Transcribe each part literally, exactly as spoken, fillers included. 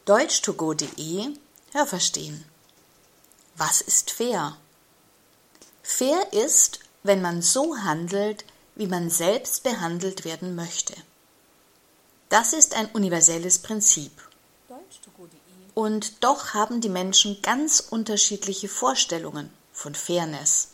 deutsch to go punkt de Hörverstehen. Was ist fair? Fair ist, wenn man so handelt, wie man selbst behandelt werden möchte. Das ist ein universelles Prinzip. Und doch haben die Menschen ganz unterschiedliche Vorstellungen von Fairness.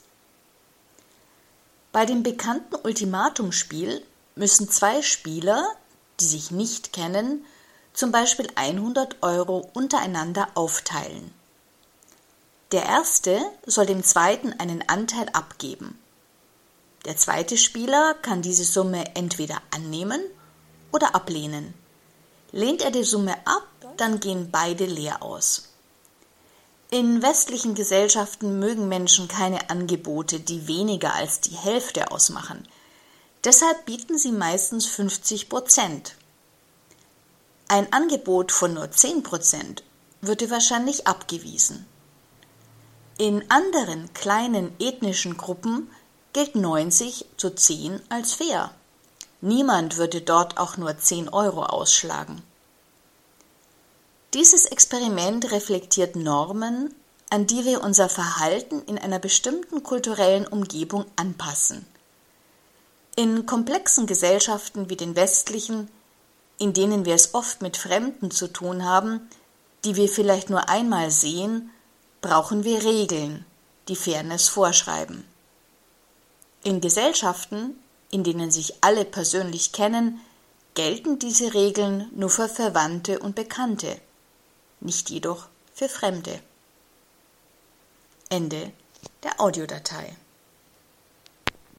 Bei dem bekannten Ultimatumspiel müssen zwei Spieler, die sich nicht kennen, zum Beispiel hundert Euro untereinander aufteilen. Der Erste soll dem Zweiten einen Anteil abgeben. Der zweite Spieler kann diese Summe entweder annehmen oder ablehnen. Lehnt er die Summe ab, dann gehen beide leer aus. In westlichen Gesellschaften mögen Menschen keine Angebote, die weniger als die Hälfte ausmachen. Deshalb bieten sie meistens fünfzig Prozent. Ein Angebot von nur zehn Prozent würde wahrscheinlich abgewiesen. In anderen kleinen ethnischen Gruppen gilt neunzig zu zehn als fair. Niemand würde dort auch nur zehn Euro ausschlagen. Dieses Experiment reflektiert Normen, an die wir unser Verhalten in einer bestimmten kulturellen Umgebung anpassen. In komplexen Gesellschaften wie den westlichen, in denen wir es oft mit Fremden zu tun haben, die wir vielleicht nur einmal sehen, brauchen wir Regeln, die Fairness vorschreiben. In Gesellschaften, in denen sich alle persönlich kennen, gelten diese Regeln nur für Verwandte und Bekannte, nicht jedoch für Fremde. Ende der Audiodatei.